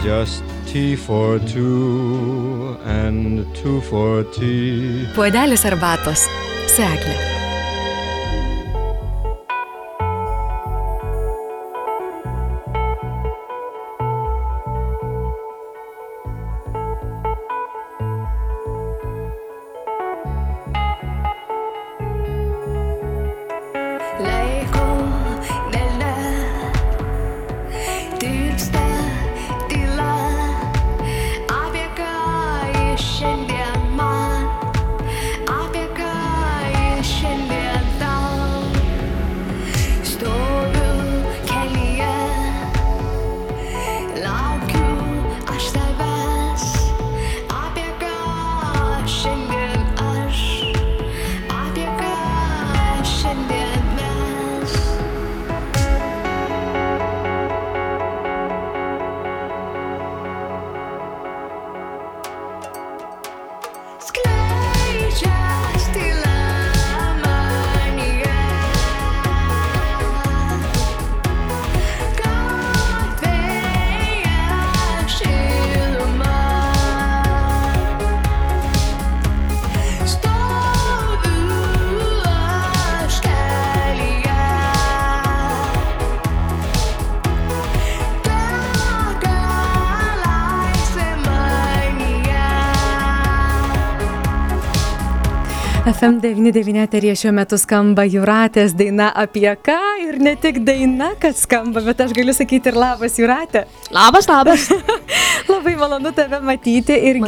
Just tea for two and two for tea. Puodelis arbatos su Egle. FM99 eteryje šiuo metu skamba Jūratės daina Apie ką ir ne tik daina, kad skamba, bet aš galiu sakyti ir labas Jūratė. Labas. Labai malonu tave matyti ir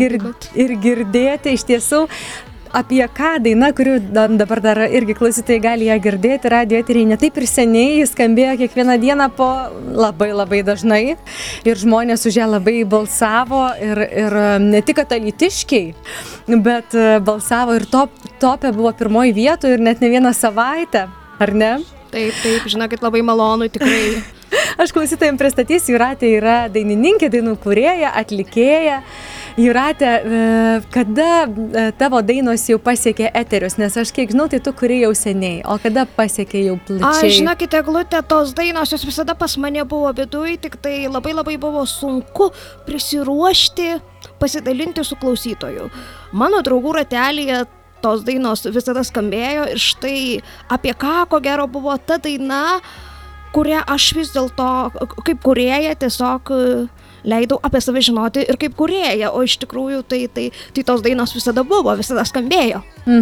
girdėti iš tiesų. Apie ką daina, kurių dabar dar irgi klausytojai gali ją girdėti radio eteryje ne taip ir seniai, jis skambėjo kiekvieną dieną po labai dažnai ir žmonės už ją labai balsavo ir ne tik alytiškiai, bet balsavo ir topė buvo pirmoji vietoje ir net ne vieną savaitę, ar ne? Taip, žinokit, labai malonu, tikrai. Aš klausytojams pristatysiu, Jūratė yra dainininkė, dainų kūrėja, atlikėja. Jūratė, kada tavo dainos jau pasiekė eterius, nes aš kiek žinau, tai tu kuri jau seniai, o kada pasiekė jau plačiai? Žinokite, Eglutė, tos dainos jos visada pas mane buvo viduj, tik tai labai buvo sunku prisiruošti, pasidalinti su klausytoju. Mano draugų ratelyje tos dainos visada skambėjo ir štai Apie ką, ko gero, buvo ta daina, kurią aš vis dėlto kaip kūrėja tiesiog leidau apie save žinoti ir kaip kūrėja, o iš tikrųjų tai tos dainos visada buvo, visada skambėjo.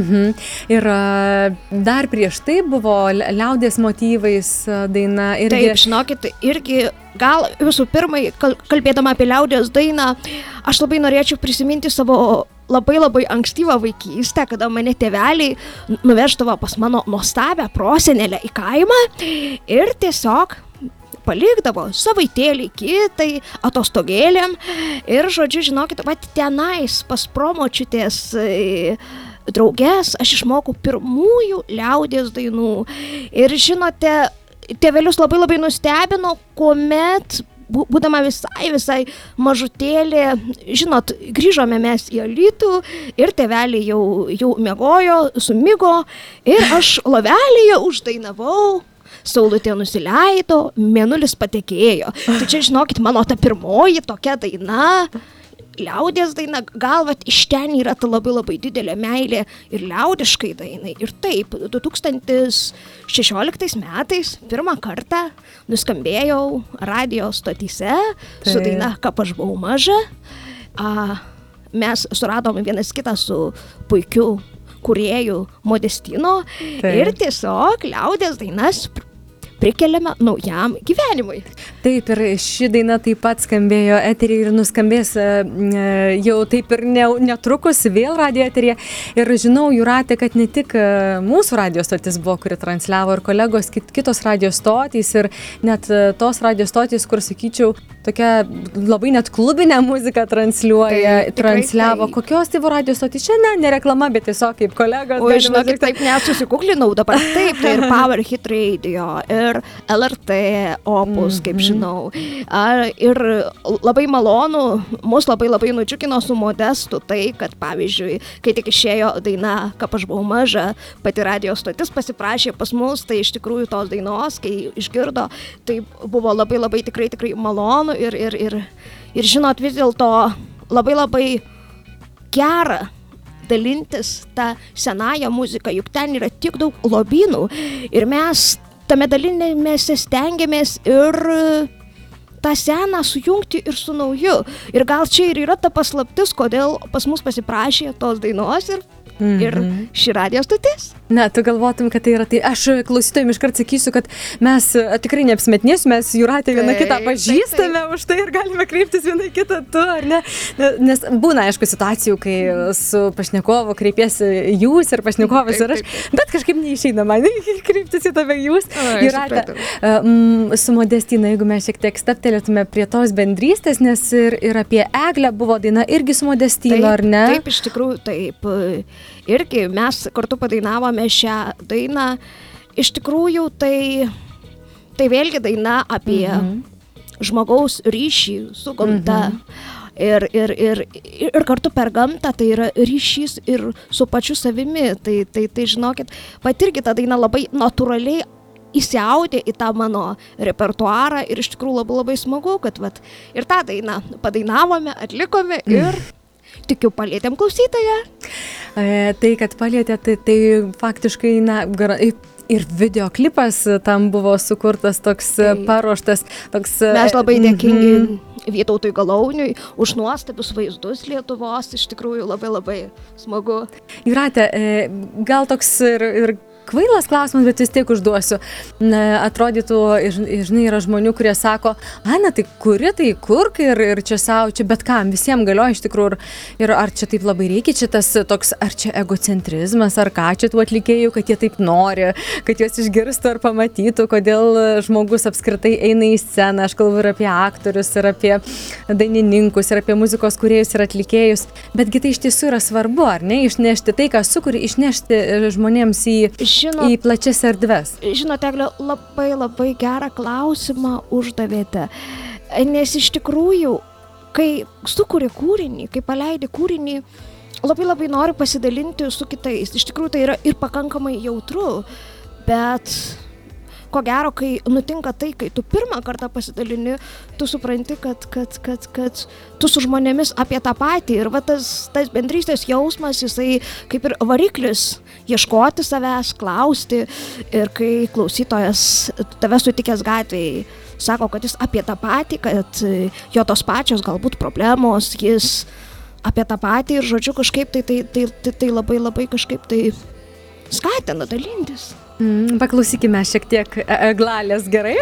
Ir dar prieš tai buvo liaudies motyvais daina. Taip, žinokit, irgi gal visų pirma, kalbėdama apie liaudies dainą, aš labai norėčiau prisiminti savo labai ankstyvą vaikystę, kada mane tėveliai nuveždavo pas mano nuostabią prosenelę į kaimą ir tiesiog palikdavo savaitėlį kitai atostogėlėm ir, žodžiu, žinokit, tenais pas promočiutės drauges aš išmokau pirmųjų liaudies dainų. Ir žinote, tėvelius labai nustebino, kuomet būdama visai mažutėlė, žinot, grįžome mes į Alytų ir tėveliai jau miegojo, sumigo ir aš lovelėje uždainavau. Saulutė nusileido, mėnulis patekėjo. Tai čia, žinokit, mano ta pirmoji tokia daina, liaudies daina, gal iš ten yra ta labai didelė meilė ir liaudiškai dainai. Ir taip, 2016 metais pirmą kartą nuskambėjau radio stotyse su daina Kap aš buvau maža. Mes suradome vienas kitą su puikiu kūrėjų Modestino ir tiesiog liaudies dainas prikeliame naujam gyvenimui. Taip, ir ši daina taip pat skambėjo eteryje ir nuskambės jau taip ir netrukus vėl radio eteryje. Ir žinau, Jūratė, kad ne tik mūsų radio stotis buvo, kuri transliavo, ir kolegos kitos radio stotys ir net tos radio stotys, kur, sakyčiau, tokia labai net klubinę muziką transliavo. Kokios tai buvo radio stotys? Čia ne reklama, bet tiesiog kaip kolegos. O, žinokit, taip net susikuklinau dabar. Taip, tai ir Power Hit Radio, ir LRT Opus, kaip žinau. Ir labai malonu, mus labai nudžiugino su Modestu tai, kad pavyzdžiui, kai tik išėjo daina Kap aš buvau maža, pati radio stotis pasiprašė pas mus, tai iš tikrųjų tos dainos, kai išgirdo, tai buvo labai tikrai malonu ir Ir žinot, vis dėlto labai labai gera dalintis tą senąją muziką, juk ten yra tiek daug lobynų ir mes tame dalinimėse stengiamės ir tą seną sujungti ir su nauju. Ir gal čia ir yra ta paslaptis, kodėl pas mus pasiprašė tos dainos ir ši radijo stotis. Na, tu galvotum, kad tai yra tai. Aš klausytojams iškart sakysiu, kad mes tikrai neapsimetinėsiu, mes Jūratė vieną kitą pažįstame už tai ir galime kreiptis vieną kitą tu, ar ne? Nes būna, aišku, situacijų, kai su pašnekovu kreipiesi jūs ir pašnekovas ir aš, bet kažkaip neišeina man kreiptis į tave jūs. Jūratė, su Modestina, jeigu mes šiek tiek staptelėtume prie tos bendrystės, nes ir apie Eglę buvo daina irgi su Modestinu, ar ne? Taip, iš tikrųjų, taip. Irgi mes kartu padainavome šią dainą. Iš tikrųjų, tai vėlgi daina apie žmogaus ryšį su gamta. Ir kartu per gamtą tai yra ryšys ir su pačiu savimi. Tai žinokit, pat irgi ta daina labai natūraliai įsiaudė į tą mano repertuarą ir iš tikrųjų labai labai smagu, kad ir tą dainą padainavome, atlikome ir tikiu palietėm klausytoją. Tai, kad palietė, tai faktiškai, ir videoklipas tam buvo sukurtas toks paruoštas. Mes labai dėkingi Vytautui Galauniui už nuostabius vaizdus Lietuvos, iš tikrųjų labai labai smagu. Jūrate, gal toks ir kvailas klausimas, bet vis tiek užduosiu. Atrodytų, žinai, yra žmonių, kurie sako, tai kuri, tai kurk ir čia savo, čia bet kam, visiems galioja iš tikrųjų. Ir ar čia taip labai reikia, čia tas toks, ar čia egocentrizmas, ar ką čia tų atlikėjų, kad jie taip nori, kad juos išgirstų ar pamatytų, kodėl žmogus apskritai eina į sceną. Aš kalbu ir apie aktorius, ir apie dainininkus, ir apie muzikos kūrėjus ir atlikėjus. Betgi tai iš tiesų yra svarbu, ar ne? Išnešti tai, ką sukuri, išnešti žmonėms į plačias erdves. Žinote, Egle, labai labai gerą klausimą uždavėte, nes iš tikrųjų, kai sukuri kūrinį, kai paleidi kūrinį, labai labai nori pasidalinti su kitais. Iš tikrųjų, tai yra ir pakankamai jautru, bet ko gero, kai nutinka tai, kai tu pirmą kartą pasidalini, tu supranti, kad tu su žmonėmis apie tą patį ir tas bendrystės jausmas, jisai kaip ir variklis ieškoti savęs, klausti ir kai klausytojas tave sutikęs gatvėje sako, kad jis apie tą patį, kad jo tos pačios galbūt problemos, jis apie tą patį ir žodžiu kažkaip tai labai labai kažkaip tai skatina dalintis. Paklausykime šiek tiek Eglalės, gerai?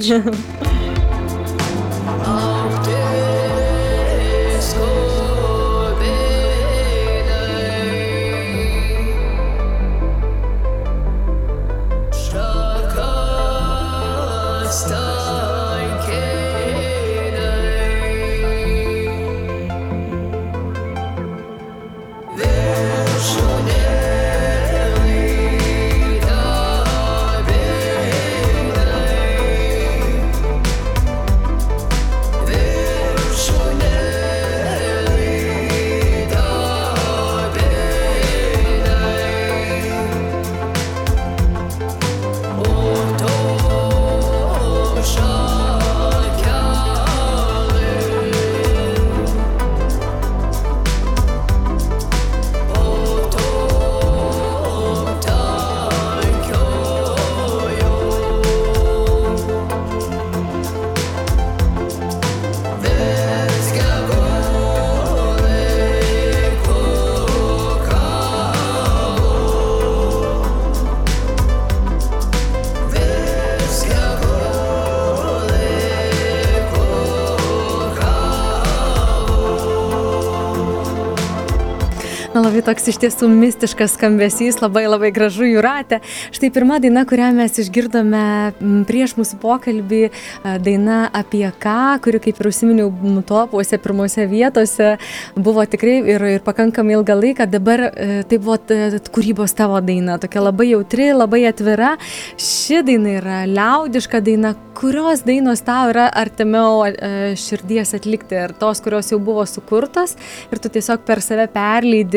Labai toks iš tiesų mistiškas skambesys, labai labai gražu, Jūrate. Štai pirma daina, kurią mes išgirdome prieš mūsų pokalbį, daina Apie ką, kuri, kaip ir užsiminiau, topuose pirmose vietose, buvo tikrai ir pakankamai ilgą laiką. Dabar tai buvo kūrybos tavo daina, tokia labai jautri, labai atvira. Ši daina yra liaudiška daina. Kurios dainos tau yra artimiau širdies atlikti? Ar tos, kurios jau buvo sukurtos ir tu tiesiog per save perleidi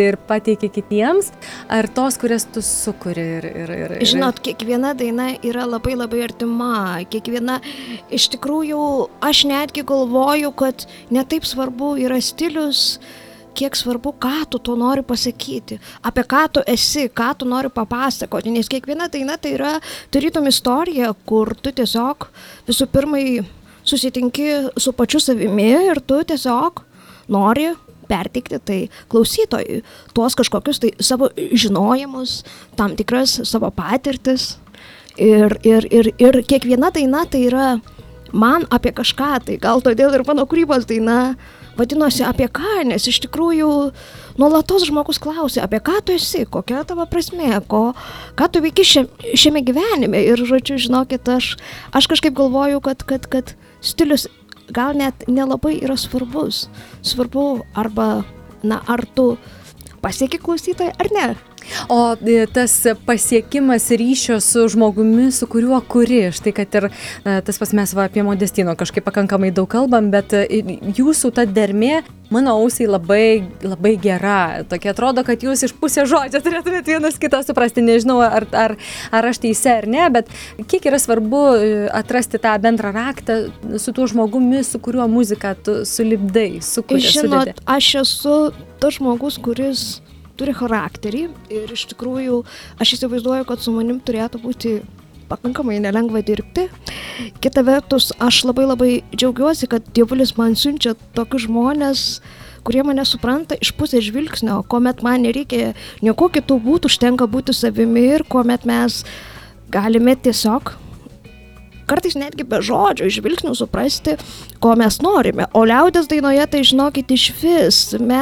ir pateiki kitiems, ar tos, kurias tu sukuri? Žinot, kiekviena daina yra labai labai artima, kiekviena, iš tikrųjų, aš netgi galvoju, kad netaip svarbu yra stilius, kiek svarbu, ką tu to nori pasakyti, apie ką tu esi, ką tu nori papasakoti, nes kiekviena daina tai yra tarytum istorija, kur tu tiesiog visų pirmai susitinki su pačiu savimi ir tu tiesiog nori perteikti tai klausytojui, tuos kažkokius tai savo žinojimus, tam tikras savo patirtis ir kiekviena daina tai yra man apie kažką, tai gal todėl ir mano kūrybos daina vadinosi apie ką, nes iš tikrųjų nuolatos žmogus klausia, apie ką tu esi, kokia tavo prasmė, ką tu veiki šiame gyvenime. Ir, žodžiu, žinokit, aš kažkaip galvoju, kad stilius gal net nelabai yra svarbus. Svarbu arba, ar tu pasieki klausytoją, ar ne. O tas pasiekimas ryšio su žmogumi, su kuriuo kuri, štai kad ir tas pas mes apie Modestino kažkaip pakankamai daug kalbam, bet jūsų ta dermė mano ausiai labai, labai gera. Tokia atrodo, kad jūs iš pusės žodžio turėtumėte vienas kitą suprasti, nežinau ar aš teise ar ne, bet kiek yra svarbu atrasti tą bendrą raktą su tuo žmogumi, su kuriuo muziką tu sulipdai, sukuri. Žinot, aš esu tas žmogus, kuris turi charakterį ir iš tikrųjų aš įsivaizduoju, kad su manim turėtų būti pakankamai nelengva dirbti. Kita vertus, aš labai labai džiaugiuosi, kad Dievulis man siunčia tokius žmonės, kurie mane supranta iš pusės žvilgsnio, kuomet man nereikia nieko kitų būtų, užtenka būti savimi ir kuomet mes galime tiesiog kartais netgi be žodžio, iš žvilgsnių suprasti, ko mes norime. O liaudies dainoje, tai žinokit, iš vis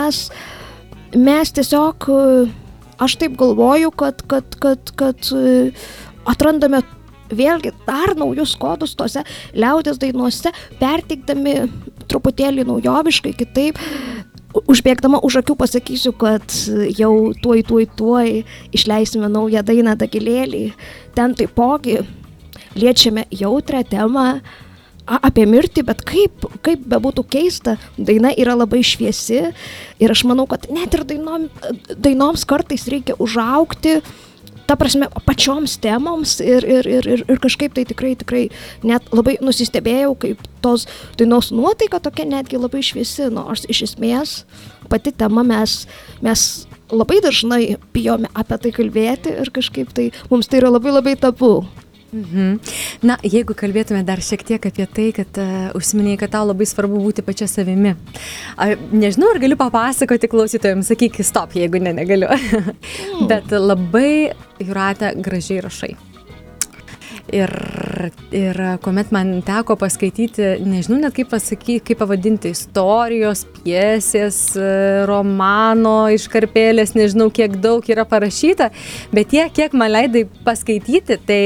mes tiesiog, aš taip galvoju, kad atrandame vėlgi dar naujus kodus tose liaudies dainuose, perteikdami truputėlį naujoviškai, kitaip. Užbėgdama už akių pasakysiu, kad jau tuoj išleisime naują dainą Dagilėlį. Ten taipogi liečiame jautrią temą apie mirtį, bet kaip bebūtų keista, daina yra labai šviesi ir aš manau, kad net ir dainoms kartais reikia užaugti, ta prasme, pačioms temoms ir kažkaip tai tikrai net labai nusistebėjau, kaip tos dainos nuotaika tokia netgi labai šviesi, nors iš esmės pati tema mes labai dažnai bijome apie tai kalbėti ir kažkaip tai mums tai yra labai labai tabu. Na, jeigu kalbėtume dar šiek tiek apie tai, kad užsiminėjai, kad tau labai svarbu būti pačia savimi. Nežinau, ar galiu papasakoti klausytojams, sakyk, stop, jeigu negaliu. Bet labai, Jūrate, gražiai rašai. Ir kuomet man teko paskaityti, nežinau net kaip pavadinti, istorijos, pjesės, romano, iškarpėlės, nežinau kiek daug yra parašyta, bet tiek, kiek man leidai paskaityti, tai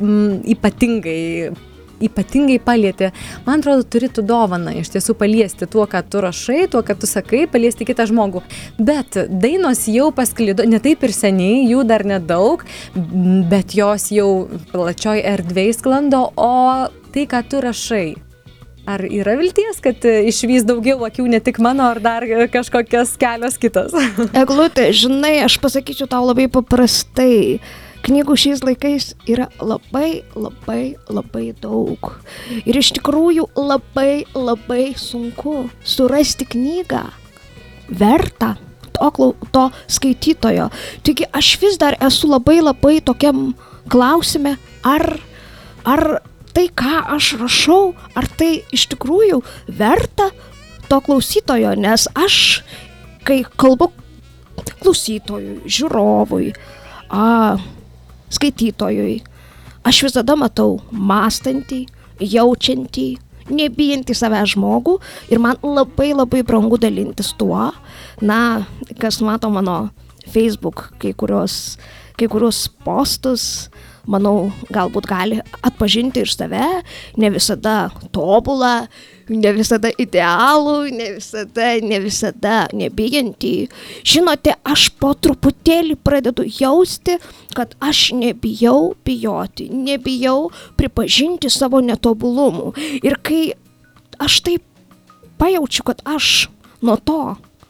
ypatingai palietė. Man atrodo, turi tu dovaną iš tiesų paliesti tuo, ką tu rašai, tuo, ką tu sakai, paliesti kitą žmogų. Bet dainos jau pasklido, ne taip ir seniai, jų dar nedaug, bet jos jau plačioj erdvėj sklando, o tai, ką tu rašai. Ar yra vilties, kad išvys daugiau akių ne tik mano, ar dar kažkokios kelios kitos? Eglutė, žinai, aš pasakysiu tau labai paprastai. Knygų šiais laikais yra labai daug. Ir iš tikrųjų labai sunku surasti knygą vertą to skaitytojo. Taigi aš vis dar esu labai tokiam klausime, ar tai, ką aš rašau, ar tai iš tikrųjų verta to klausytojo, nes aš, kai kalbu klausytojui, žiūrovui, skaitytojui, aš visada matau mąstantį, jaučiantį, nebijantį savęs žmogų ir man labai brangu dalintis tuo, kas mato mano Facebook kai kurios postus, manau, galbūt gali atpažinti ir save, ne visada tobulą, ne visada idealų, ne visada nebijantį. Žinote, aš po truputėlį pradedu jausti, kad aš nebijau bijoti, nebijau pripažinti savo netobulumų. Ir kai aš taip pajaučiu, kad aš nuo to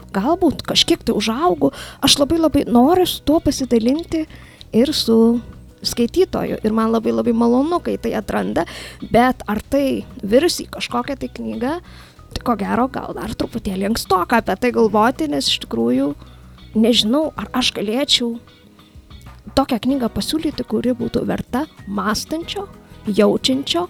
galbūt kažkiek tai užaugu, aš labai noriu su tuo pasidalinti ir su skaitytoju. Ir man labai malonu, kai tai atranda, bet ar tai virs į kažkokią tai knygą, tai ko gero gal dar truputėlį ankstoka apie tai galvoti, nes iš tikrųjų nežinau, ar aš galėčiau tokią knygą pasiūlyti, kuri būtų verta mąstančio, jaučiančio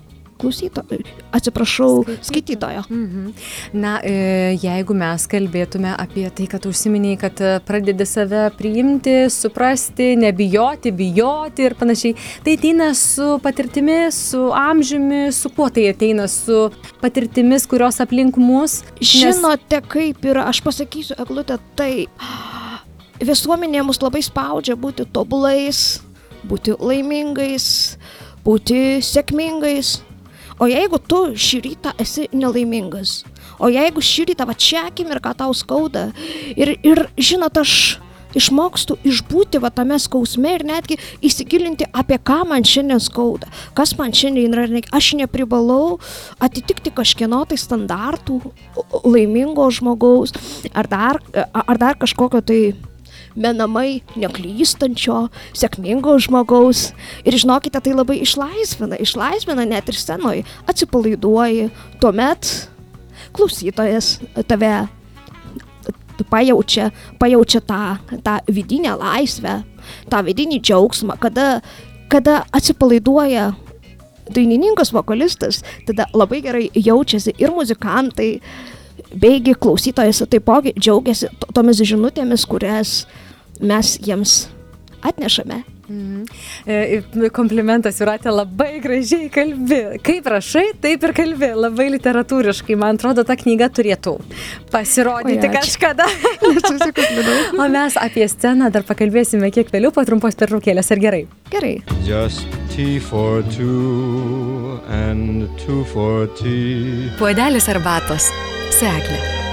skaitytojo. Na, jeigu mes kalbėtume apie tai, kad užsiminiai, kad pradedi save priimti, suprasti, nebijoti, bijoti ir panašiai, tai ateina su patirtimi, su amžiumi, su kuo tai ateina, su patirtimis, kurios aplink mus? Žinote, kaip yra, aš pasakysiu, Eglutė, taip. Visuomenė mus labai spaudžia būti tobulais, būti laimingais, būti sėkmingais. O jeigu tu šį rytą esi nelaimingas, o jeigu šį rytą va čia akimirką tau skauda ir žinot, aš išmokstu išbūti va tame skausme ir netgi įsigilinti, apie ką man šiandien skauda, kas man šiandien yra, aš neprivalau atitikti kažkieno tai standartų laimingo žmogaus ar dar kažkokio tai menamai neklystančio, sėkmingo žmogaus. Ir žinokite, tai labai išlaisvina net ir scenoje, atsipalaiduoji, tuomet klausytojas tave pajaučia tą vidinę laisvę, tą vidinį džiaugsmą, kada atsipalaiduoja dainininkas, vokalistas, tada labai gerai jaučiasi ir muzikantai, beigi klausytojas taipogi džiaugiasi tomis žinutėmis, kurias mes jiems atnešame. Komplimentas, Jūratė, labai gražiai kalbi. Kaip rašai, taip ir kalbi. Labai literatūriškai. Man atrodo, ta knyga turėtų pasirodyti kažkada. O mes apie sceną dar pakalbėsime kiek vėliau po trumpos pertraukėlės. Ar gerai? Gerai. Just tea for two and two for tea. Puodelis arbatos. Su Egle.